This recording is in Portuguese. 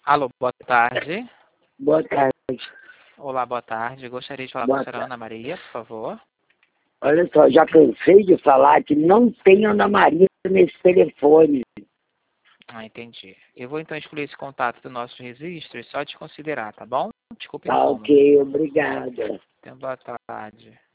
Alô, boa tarde. Boa tarde. Olá, boa tarde. Gostaria de falar com a Boa senhora tarde. Ana Maria, por favor. Olha só, já cansei de falar que não tem Ana Maria nesse telefone. Ah, entendi. Eu vou então excluir esse contato do nosso registro e só te considerar, tá bom? Desculpe o Tá incômodo. ok, obrigada. Tenha boa tarde.